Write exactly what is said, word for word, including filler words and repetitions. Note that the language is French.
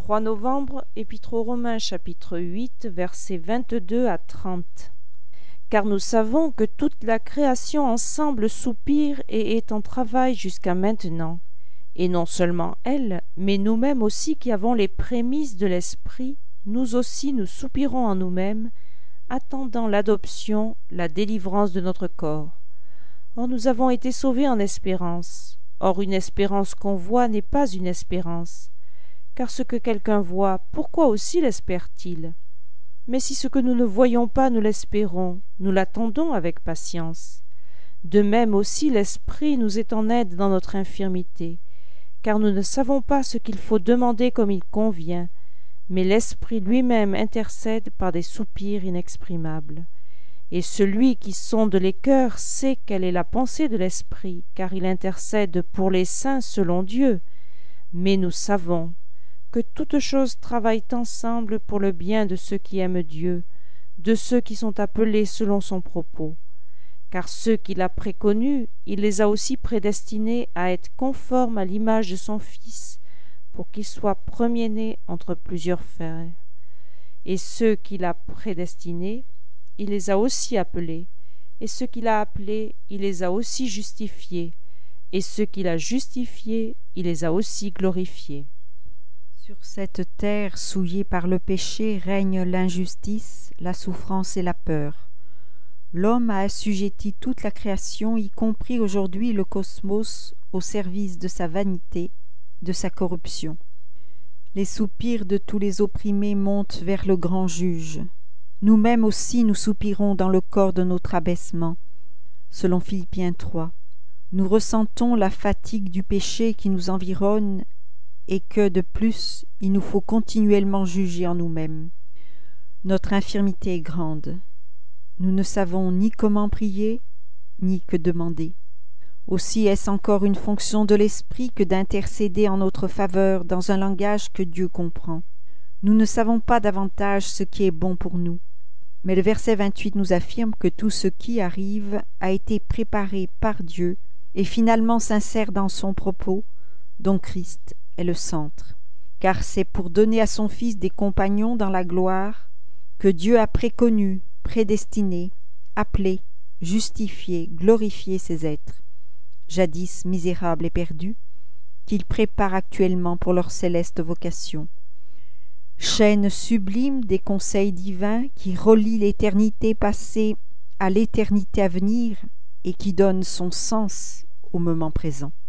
trois novembre, Épître aux Romains chapitre huit, versets vingt-deux à trente. Car nous savons que toute la création ensemble soupire et est en travail jusqu'à maintenant. Et non seulement elle, mais nous-mêmes aussi qui avons les prémices de l'Esprit, nous aussi nous soupirons en nous-mêmes, attendant l'adoption, la délivrance de notre corps. Or nous avons été sauvés en espérance. Or une espérance qu'on voit n'est pas une espérance. Car ce que quelqu'un voit, pourquoi aussi l'espère-t-il ? Mais si ce que nous ne voyons pas, nous l'espérons, nous l'attendons avec patience. De même aussi l'Esprit nous est en aide dans notre infirmité, car nous ne savons pas ce qu'il faut demander comme il convient, mais l'Esprit lui-même intercède par des soupirs inexprimables. Et celui qui sonde les cœurs sait quelle est la pensée de l'Esprit, car il intercède pour les saints selon Dieu. Mais nous savons que toutes choses travaillent ensemble pour le bien de ceux qui aiment Dieu, de ceux qui sont appelés selon son propos. Car ceux qu'il a préconnus, il les a aussi prédestinés à être conformes à l'image de son Fils, pour qu'il soit premier-né entre plusieurs frères. Et ceux qu'il a prédestinés, il les a aussi appelés, et ceux qu'il a appelés, il les a aussi justifiés, et ceux qu'il a justifiés, il les a aussi glorifiés. Sur cette terre souillée par le péché règne l'injustice, la souffrance et la peur. L'homme a assujetti toute la création, y compris aujourd'hui le cosmos, au service de sa vanité, de sa corruption. Les soupirs de tous les opprimés montent vers le grand juge. Nous-mêmes aussi nous soupirons dans le corps de notre abaissement. Selon Philippiens trois, nous ressentons la fatigue du péché qui nous environne et que, de plus, il nous faut continuellement juger en nous-mêmes. Notre infirmité est grande. Nous ne savons ni comment prier, ni que demander. Aussi est-ce encore une fonction de l'Esprit que d'intercéder en notre faveur dans un langage que Dieu comprend. Nous ne savons pas davantage ce qui est bon pour nous. Mais le verset vingt-huit nous affirme que tout ce qui arrive a été préparé par Dieu et finalement s'insère dans son propos, dont Christ est le centre. Car c'est pour donner à son Fils des compagnons dans la gloire que Dieu a préconnu, prédestiné, appelé, justifié, glorifié ces êtres, jadis misérables et perdus, qu'il prépare actuellement pour leur céleste vocation. Chaîne sublime des conseils divins qui relie l'éternité passée à l'éternité à venir et qui donne son sens au moment présent.